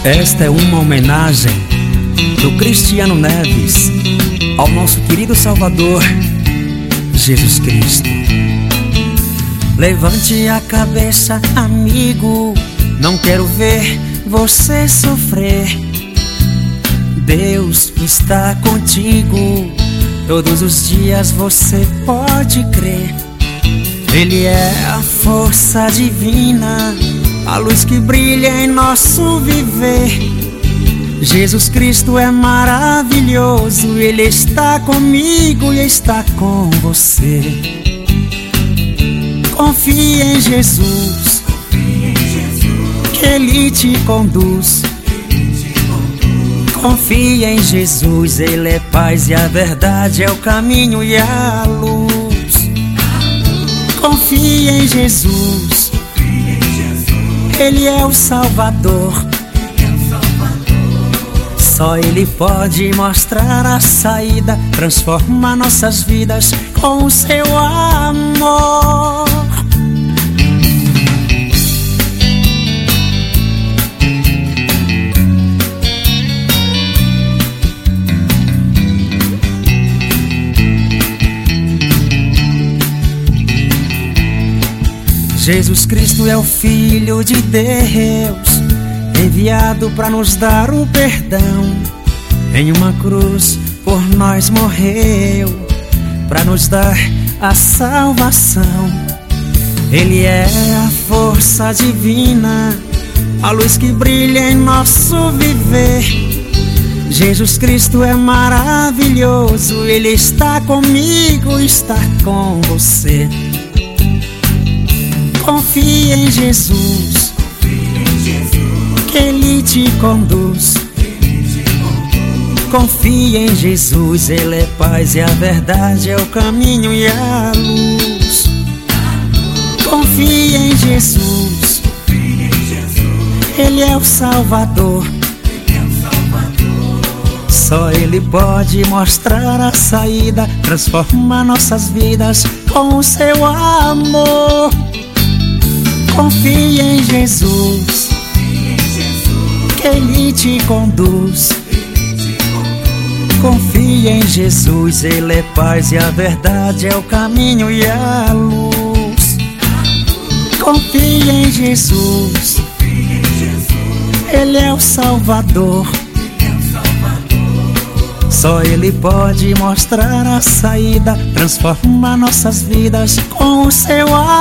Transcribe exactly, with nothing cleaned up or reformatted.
Esta é uma homenagem do Cristiano Neves ao nosso querido Salvador, Jesus Cristo. Levante a cabeça, amigo, não quero ver você sofrer. Deus está contigo, todos os dias você pode crer. Ele é a força divina, a luz que brilha em nosso viver. Jesus Cristo é maravilhoso, Ele está comigo e está com você. Confie em Jesus, que Ele te conduz. Confie em Jesus, Ele é paz e a verdade, é o caminho e a luz. Confie em Jesus, Ele é o Salvador. Só Ele pode mostrar a saída, transformar nossas vidas com o seu amor. Jesus Cristo é o Filho de Deus, enviado para nos dar o perdão. Em uma cruz por nós morreu, para nos dar a salvação. Ele é a força divina, a luz que brilha em nosso viver. Jesus Cristo é maravilhoso, Ele está comigo, está com você. Confie em Jesus, que Ele te conduz. Confie em Jesus, Ele é paz e a verdade, é o caminho e a luz. Confie em Jesus, Ele é o Salvador. Só Ele pode mostrar a saída, transformar nossas vidas com o seu amor. Confie em Jesus, que Ele te conduz. Confie em Jesus, Ele é paz e a verdade, é o caminho e a luz. Confie em Jesus, Ele é o Salvador. Só Ele pode mostrar a saída, transformar nossas vidas com o seu amor.